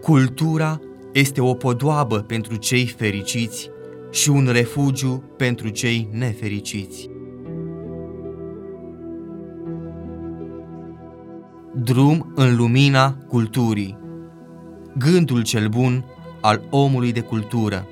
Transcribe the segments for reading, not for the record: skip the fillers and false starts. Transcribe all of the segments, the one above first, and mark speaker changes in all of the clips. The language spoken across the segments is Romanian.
Speaker 1: Cultura este o podoabă pentru cei fericiți și un refugiu pentru cei nefericiți. Drum în lumina culturii. Gândul cel bun al omului de cultură.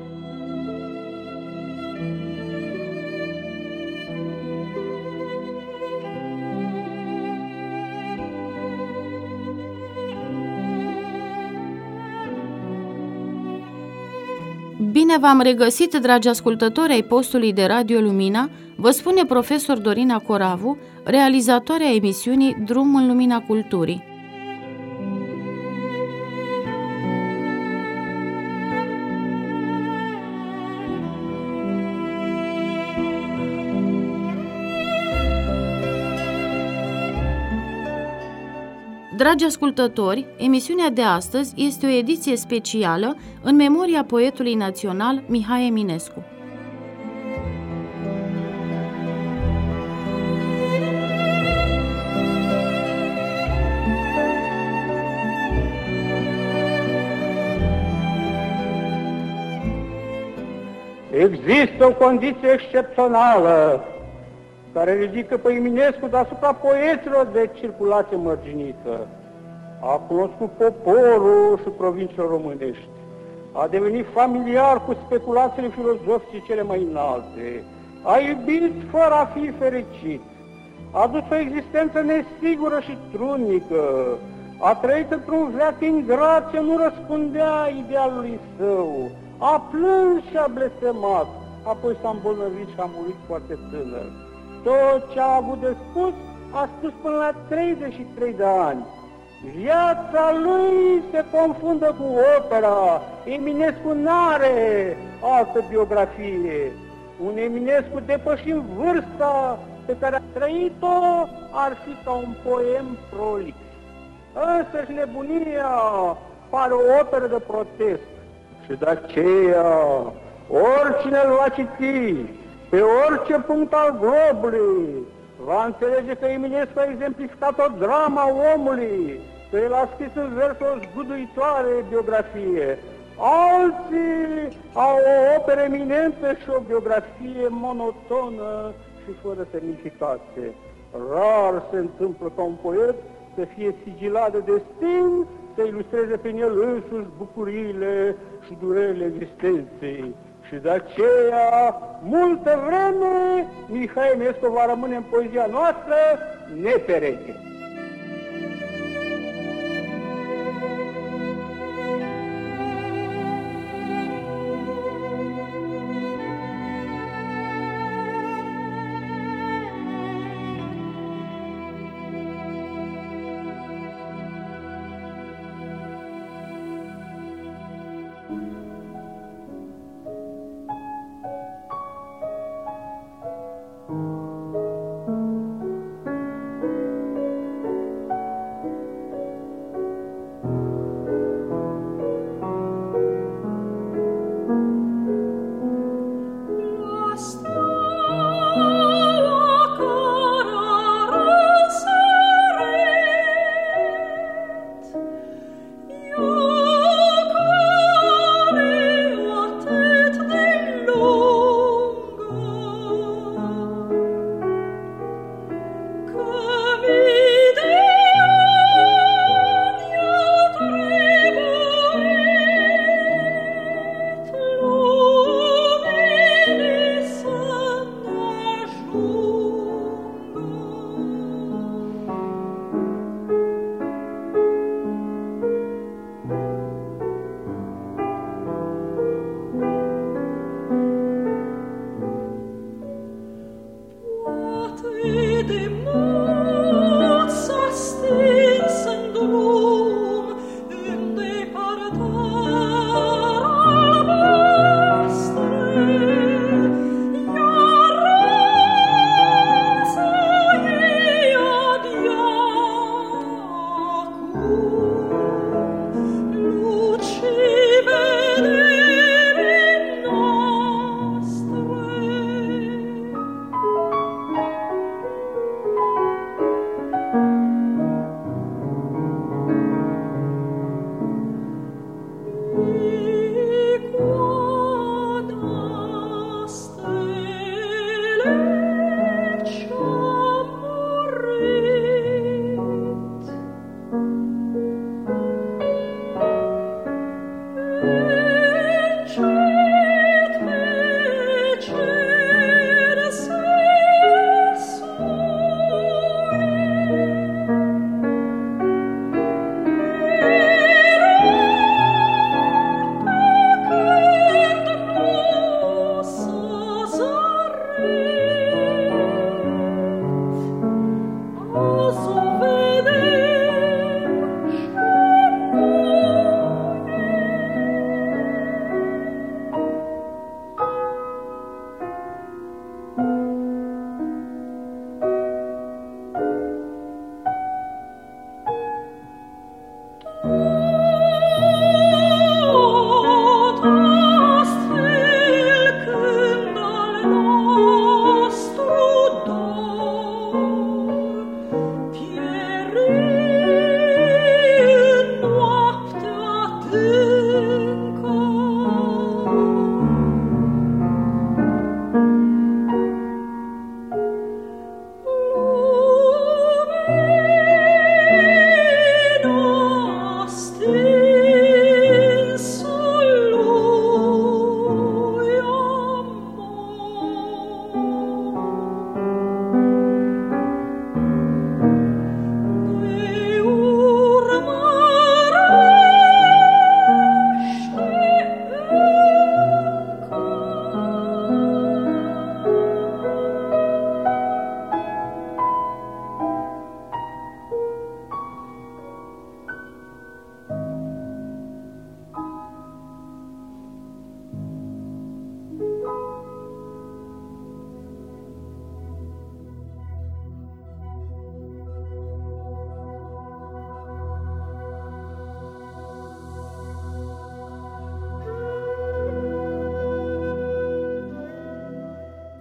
Speaker 2: Bine v-am regăsit, dragi ascultători ai postului de Radio Lumina, vă spune profesor Dorina Coravu, realizatoarea emisiunii Drum în lumina culturii. Dragi ascultători, emisiunea de astăzi este o ediție specială în memoria poetului național Mihai Eminescu.
Speaker 3: Există o condiție excepțională care ridică pe Eminescu deasupra poeților de circulație mărginită. A cunoscut poporul și provinciile românești. A devenit familiar cu speculațiile filozofice cele mai înalte. A iubit fără a fi fericit. A dus o existență nesigură și trunică. A trăit într-un veac ingrat ce nu răspundea idealului său. A plâns și a blestemat. Apoi s-a îmbolnăvit și a murit foarte tânăr. Tot ce a avut de spus, a spus până la 33 de ani. Viața lui se confundă cu opera. Eminescu n-are altă biografie. Un Eminescu depășind vârsta pe care a trăit-o ar fi ca un poem prolix. Însăși nebunia pare o operă de protest. Și de aceea, oricine îl va citi, pe orice punct al globului, va înțelege că Eminescu a exemplificat o drama omului, că el a scris în vers o zguduitoare biografie. Alții au o operă eminentă și o biografie monotonă și fără semnificație. Rar se întâmplă ca un poet să fie sigilat de destin, să ilustreze prin el însuși bucuriile și durerile existenței. Și de aceea, multă vreme, Mihai Eminescu va rămâne în poezia noastră nepereche.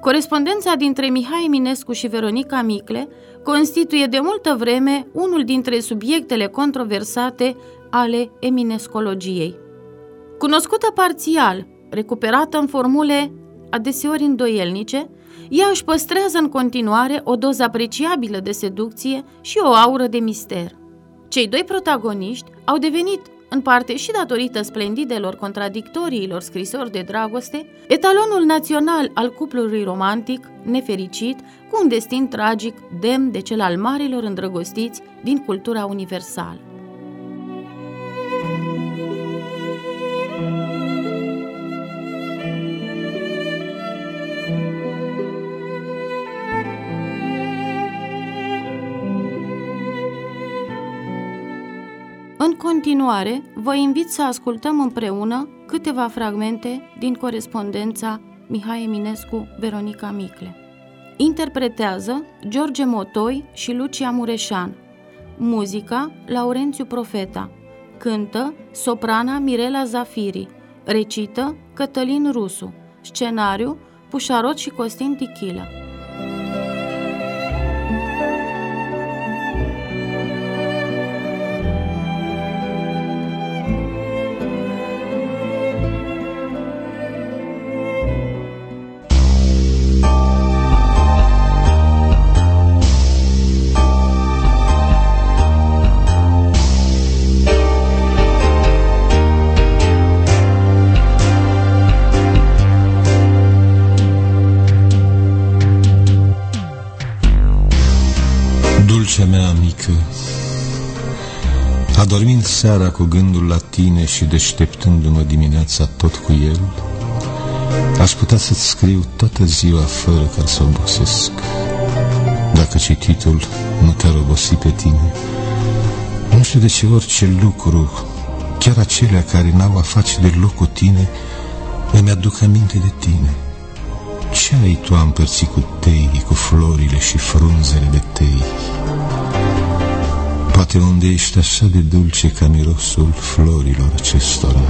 Speaker 2: Corespondența dintre Mihai Eminescu și Veronica Micle constituie de multă vreme unul dintre subiectele controversate ale eminescologiei. Cunoscută parțial, recuperată în formule adeseori îndoielnice, ea își păstrează în continuare o doză apreciabilă de seducție și o aură de mister. Cei doi protagoniști au devenit, în parte și datorită splendidelor contradictoriilor scrisori de dragoste, etalonul național al cuplului romantic, nefericit, cu un destin tragic demn de cel al marilor îndrăgostiți din cultura universală. În continuare, vă invit să ascultăm împreună câteva fragmente din corespondența Mihai Eminescu-Veronica Micle. Interpretează George Motoi și Lucia Mureșan. Muzica Laurențiu Profeta. Cântă soprana Mirela Zafiri. Recită Cătălin Rusu. Scenariu Pușarot și Costin Tichilă.
Speaker 4: Dulcea mea mică, adormind seara cu gândul la tine și deșteptându-mă dimineața tot cu el, aș putea să-ți scriu toată ziua fără ca să obosesc. Dacă cititul nu te-ar obosi pe tine, nu știu de ce orice lucru, chiar acelea care n-au a face deloc cu tine, îmi aduc aminte de tine. Ce ai tu a împărțit cu tei, cu florile și frunzele de tei? Poate unde ești așa de dulce ca mirosul florilor acestora.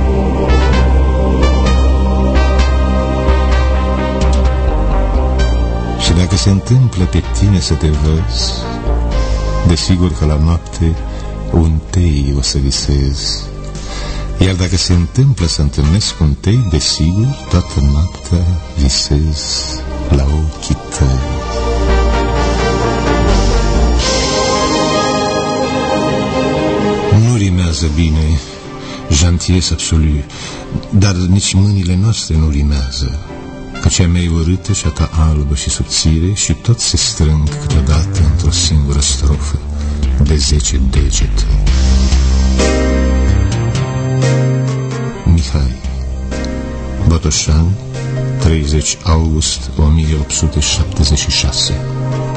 Speaker 4: Și dacă se întâmplă pe tine să te văzi, desigur că la noapte un tei o să visezi. Iar dacă se întâmplă să întâlnesc un tei, desigur, toată noaptea visez la ochii tăi. Nu rimează bine, gentillesse absolue, dar nici mâinile noastre nu rimează, că cea mea e urâtă și a ta albă și subțire și tot se strâng câteodată într-o singură strofă de 10 degete. Mihai Botoșani, 30 august 1876.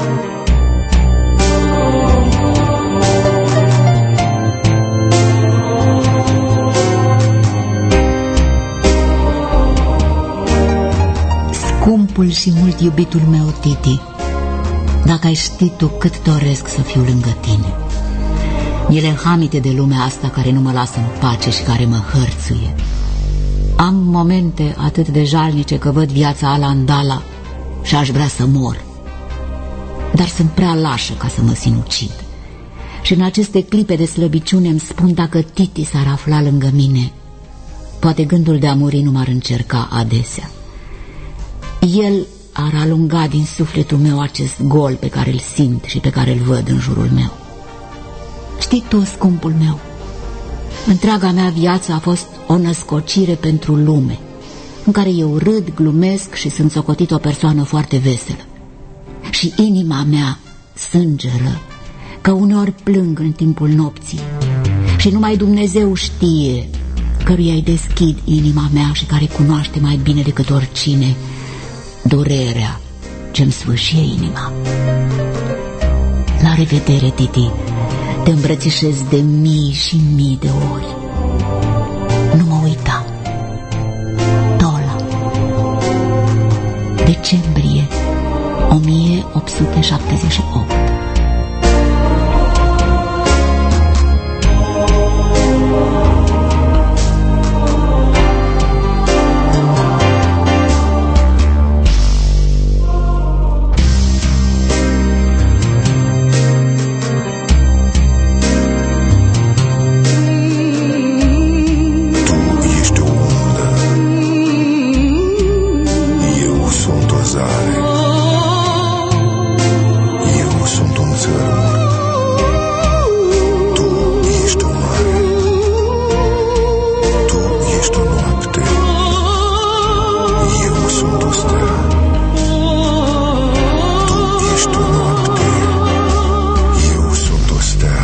Speaker 5: Scumpul și mult iubitul meu, Titi, dacă ai ști tu cât doresc să fiu lângă tine. Mi-e hamite de lumea asta care nu mă lasă în pace și care mă hărțuie. Am momente atât de jalnice că văd viața ala-ndala și aș vrea să mor. Dar sunt prea lașă ca să mă sinucid. Și în aceste clipe de slăbiciune îmi spun dacă Titi s-ar afla lângă mine, poate gândul de a muri nu m-ar încerca adesea. El ar alunga din sufletul meu acest gol pe care îl simt și pe care îl văd în jurul meu. Știi tu, scumpul meu, întreaga mea viață a fost o născocire pentru lume, în care eu râd, glumesc și sunt socotit o persoană foarte veselă. Și inima mea sângeră, că uneori plâng în timpul nopții și numai Dumnezeu știe căruia îi deschid inima mea și care cunoaște mai bine decât oricine durerea ce-mi sfâșie inima. La revedere, Titi, te îmbrățișez de mii și mii de ori. Nu mă uita. Tola. Decembrie 1878.
Speaker 4: țărmuri. Tu ești o mare, tu ești o noapte, eu sunt o stea. Tu ești o noapte, eu sunt o stea.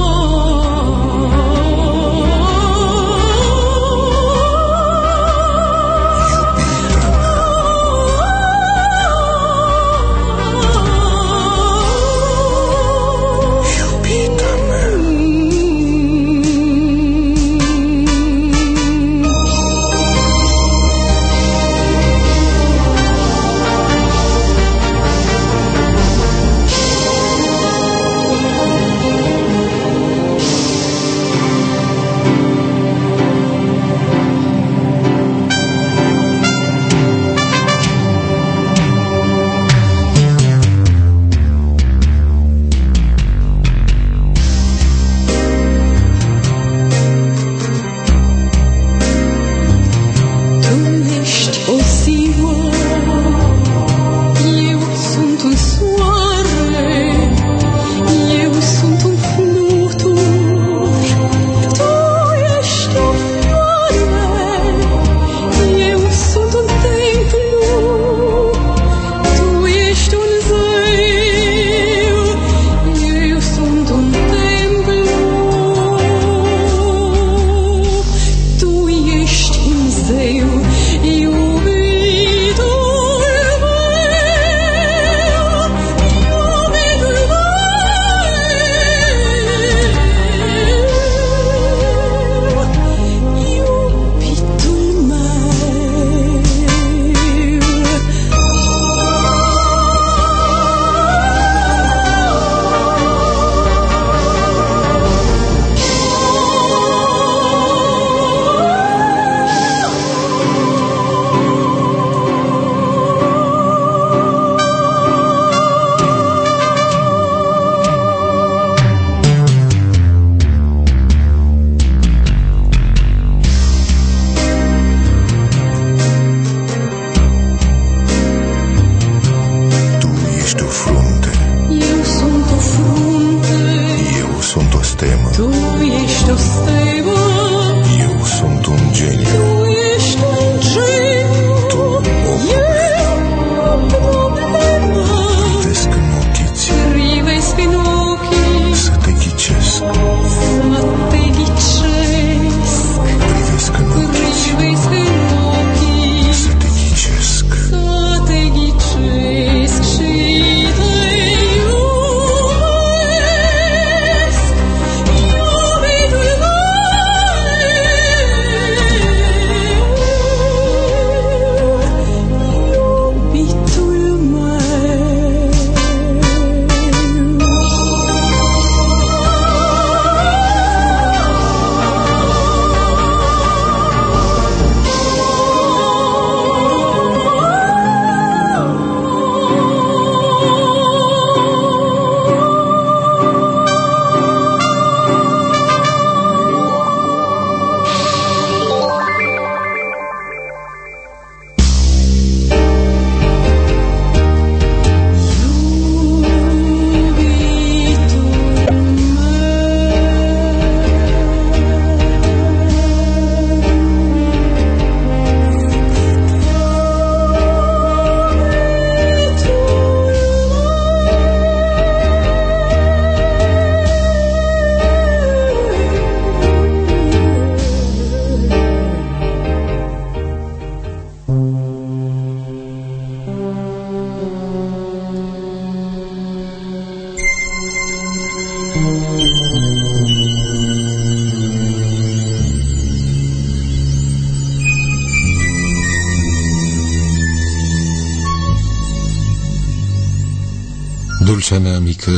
Speaker 4: Dulcea mea mică,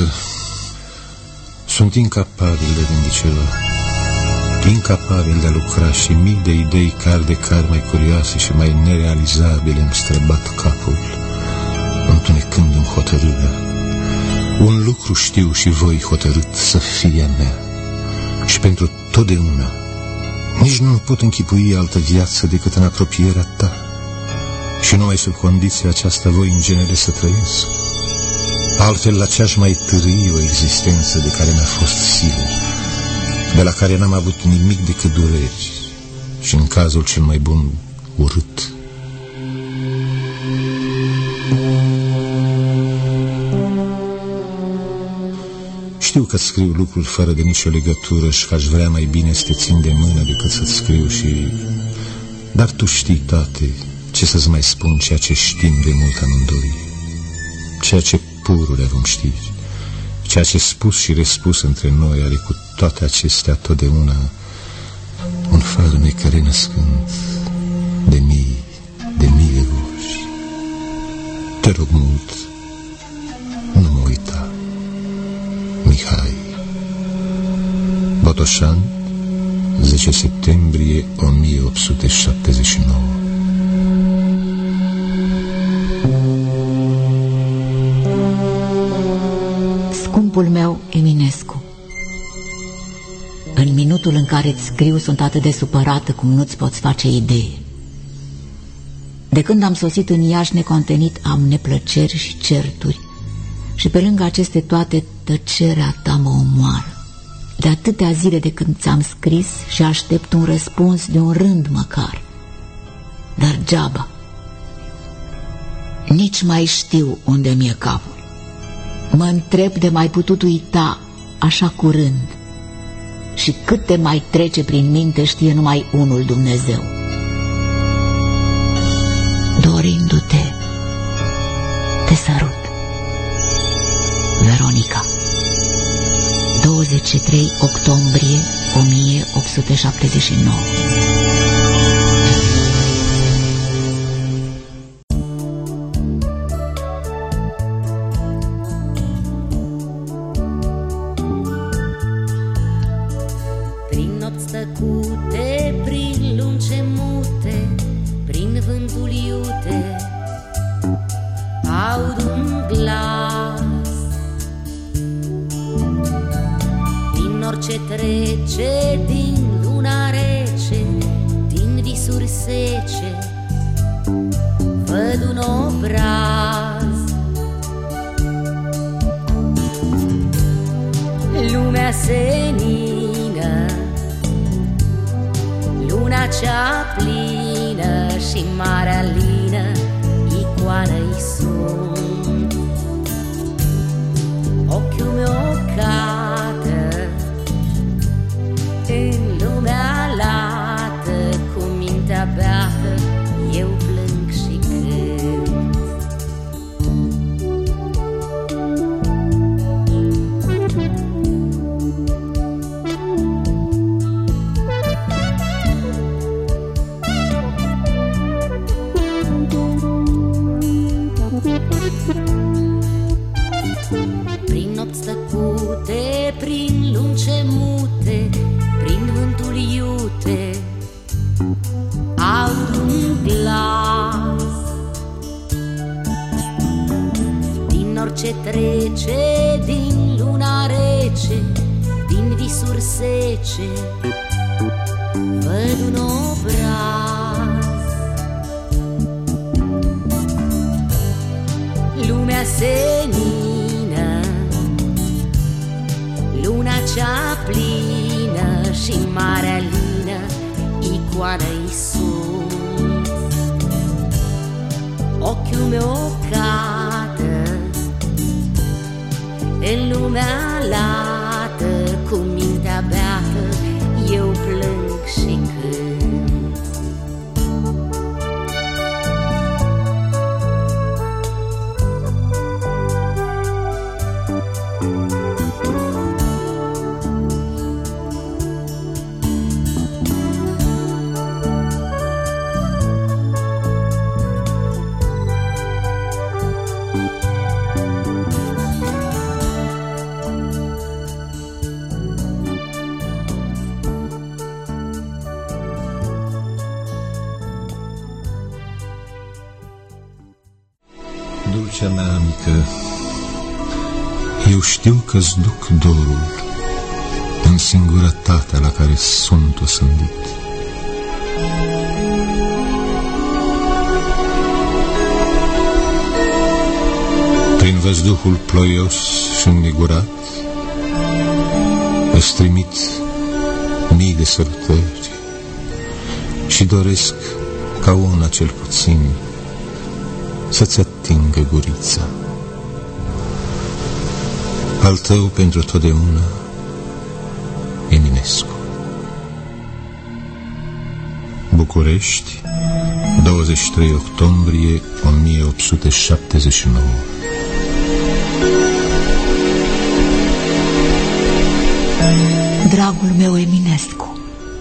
Speaker 4: sunt incapabil de gândi ceva, incapabil de a lucra și mii de idei car de car mai curioase și mai nerealizabile îmi străbat capul, întunecându-mi hotărârea. Un lucru știu și voi hotărât să fie a mea și pentru totdeauna. Nici nu pot închipui altă viață decât în apropierea ta și numai sub condiția aceasta voi în genere să trăiesc. altfel la ce-aș mai târî o existență de care mi-a fost silă, de la care n-am avut nimic decât dureri și, în cazul cel mai bun, urât. Știu că scriu lucruri fără de nicio legătură și că aș vrea mai bine să te țin de mână decât să-ți scriu și... Dar tu știi, tate, ce să-ți mai spun, ceea ce știm de mult amândoi, ceea ce pururea vom ști, ceea ce spus și respus între noi are cu toate acestea totdeauna un farmec renăscând de mii de voci. Te rog mult, nu mă uita. Mihai. Botoșani, 10 septembrie 1879.
Speaker 5: Scumpul meu Eminescu, în minutul în care îți scriu sunt atât de supărată cum nu-ți poți face idee. De când am sosit în Iași necontenit am neplăceri și certuri și pe lângă aceste toate tăcerea ta mă omoară. De atâtea zile de când ți-am scris și aștept un răspuns de un rând măcar. Dar geaba. Nici mai știu unde mi-e capul. Mă întreb de mai putut uita așa curând. Și cât te mai trece prin minte știe numai unul Dumnezeu. Dorindu-te, te sărut. Veronica. 23 octombrie 1879.
Speaker 6: Prin nopți tăcute, prin lunge mute, prin vântul iute, aud un glas. Din orice trece, din luna rece, din visuri sece, văd un obraz. Lumea senină, luna cea plină și marea lină, icoană-i sunt. Ochiul meu cată în lumea lată, cu mintea beată eu plâng și cânt. Prin nopți tăcute, prin lunge mute, prin vântul iute, aud un glas. Din orice trece, din luna rece, din visuri sece, văd un obraz. Lumea senină, luna cea plină și marea lină, icoană-i sunt. Ochiul meu cată în lumea lată, cu mintea beată eu plâng și cânt.
Speaker 4: Dulcea mea mică, eu știu că-ți duc dorul în singurătatea la care sunt osândit. Prin văzduhul ploios și înnigurat îți trimit mii de sărutări și doresc ca una cel puțin să-ți atingă gurița. Al tău pentru totdeauna, Eminescu. București, 23 octombrie 1879.
Speaker 5: Dragul meu Eminescu,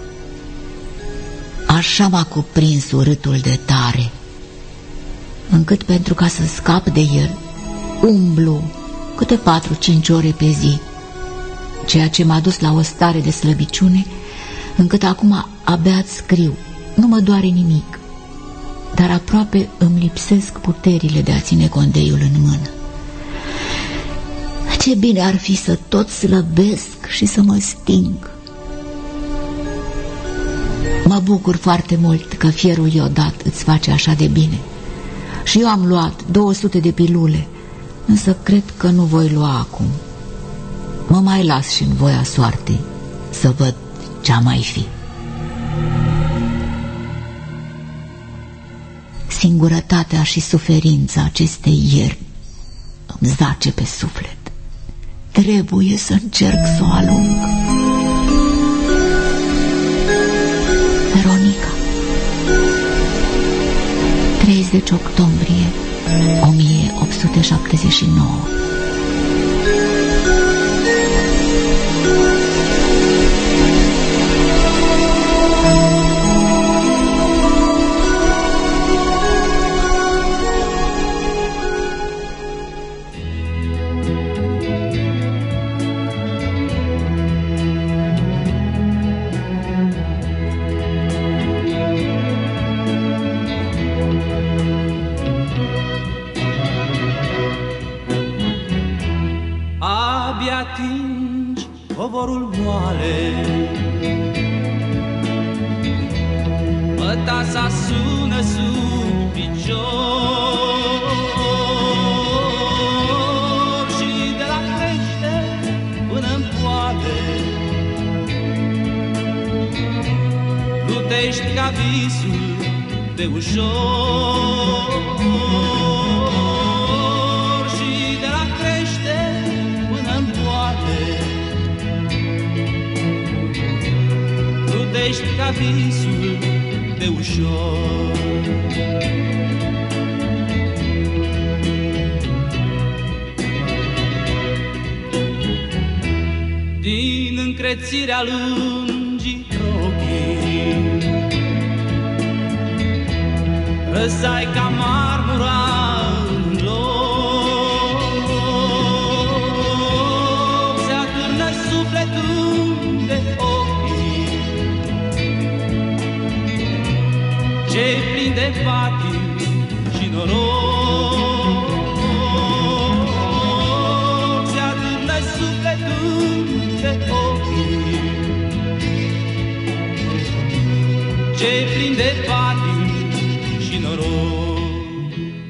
Speaker 5: așa m-a cuprins urâtul de tare, încât pentru ca să scap de el, umblu câte 4-5 ore pe zi, ceea ce m-a dus la o stare de slăbiciune, încât acum abia-ți scriu, nu mă doare nimic, dar aproape îmi lipsesc puterile de a ține condeiul în mână. Ce bine ar fi să tot slăbesc și să mă sting. Mă bucur foarte mult că fierul iodat îți face așa de bine. Și eu am luat 200 de pilule, însă cred că nu voi lua acum. Mă mai las și în voia soartei să văd ce-a mai fi. Singurătatea și suferința acestei ierni îmi zace pe suflet. Trebuie să încerc să o alung. Veronica, 30 octombrie 1879.
Speaker 7: Atingi covorul moale, mătasa sună sub picior și de la crește până-n poate plutești ca visul de ușor. Ca visul de ușor. Din încrețirea lungii ochii răsai ca marmura în loc, se atârnă sufletul de ce-i plin de patii și noroc, se adână sufletul de ochii, ce-i plin de patii și noroc.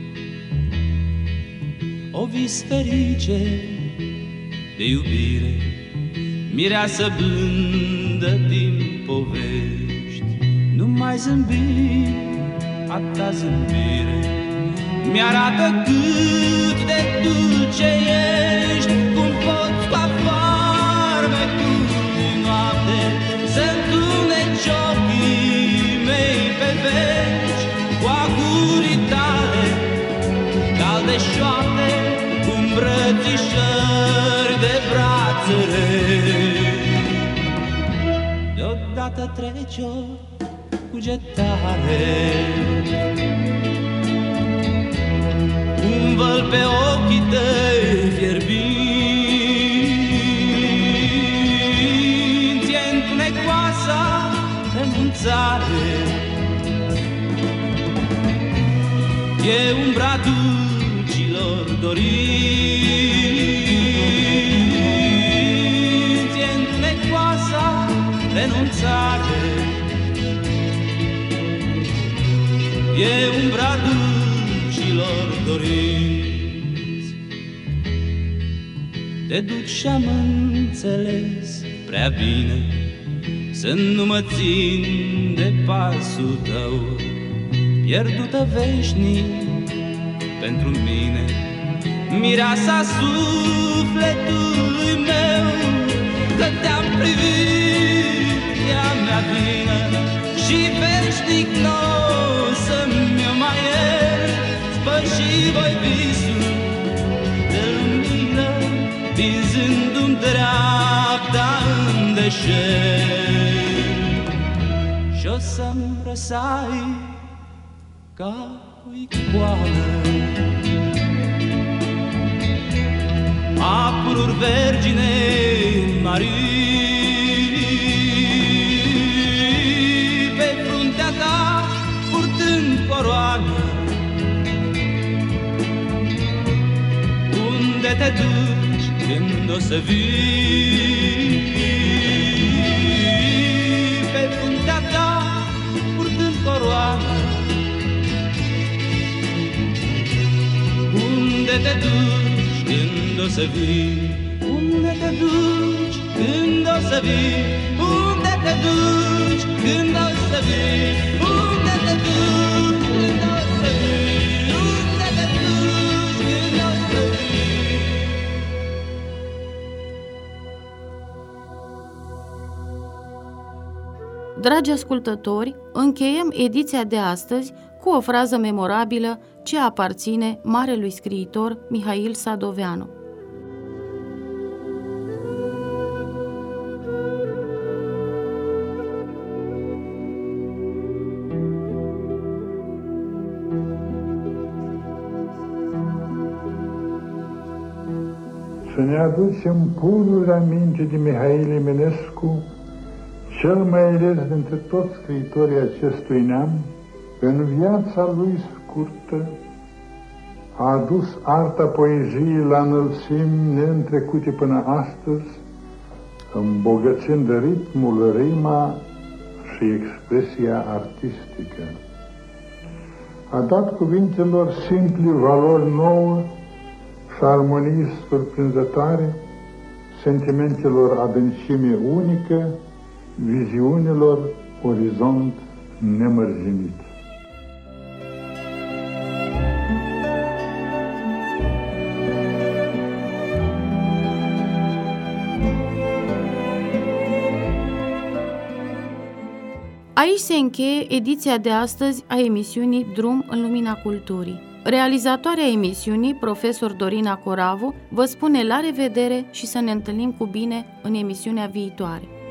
Speaker 7: O vis ferice de iubire, mireasă blândă din povești, nu mai zâmbi, a ta zâmbire mi-arată cât de dulce ești, cum poți cu farmecul din noapte să-ntuneci ochii mei pe veci, cu agurii tale calde șoapte, cu îmbrățișări de brațele. Deodată trece-o cugetare, un văl pe ochii tăi fierbinți, e întunecoasa renunțare, e umbra dulcilor dorinți, e întunecoasa renunțare, e umbra dulcilor dorinți. te duci și-am înțeles prea bine să nu mă țin de pasul tău, pierdută veșnic pentru mine, mireasa sufletului meu, că te-am privit, ea mea vină și veșnic nou să-mi o mai ierți, și voi visul de lumină, vinzându-mi dreapta în deșert. Și-o să-mi răsai ca o icoană, apururi vergine marii, pe fruntea ta purtând coroană. Unde te duci când o să vii? Pe fruntea ta purtând coroană. Unde te duci când o să vii? Unde te duci când o să vii? Unde te duci când o să vii? Unde te duci când o să vii? Unde te duci când o să vii?
Speaker 2: Dragi ascultători, încheiem ediția de astăzi cu o frază memorabilă ce aparține marelui scriitor Mihail Sadoveanu.
Speaker 8: Să ne aducem pururi aminte de Mihail Eminescu, cel mai ales dintre toți scriitorii acestui neam. În viața lui scurtă a adus arta poeziei la înălțimi neîntrecute până astăzi, îmbogățind ritmul, rima și expresia artistică. A dat cuvintelor simpli valori nouă și armonii surprinzătoare, sentimentelor adâncime unică, viziunilor orizont nemărginit.
Speaker 2: Aici se încheie ediția de astăzi a emisiunii Drum în lumina culturii. Realizatoarea emisiunii, profesor Dorina Coravu, vă spune la revedere și să ne întâlnim cu bine în emisiunea viitoare.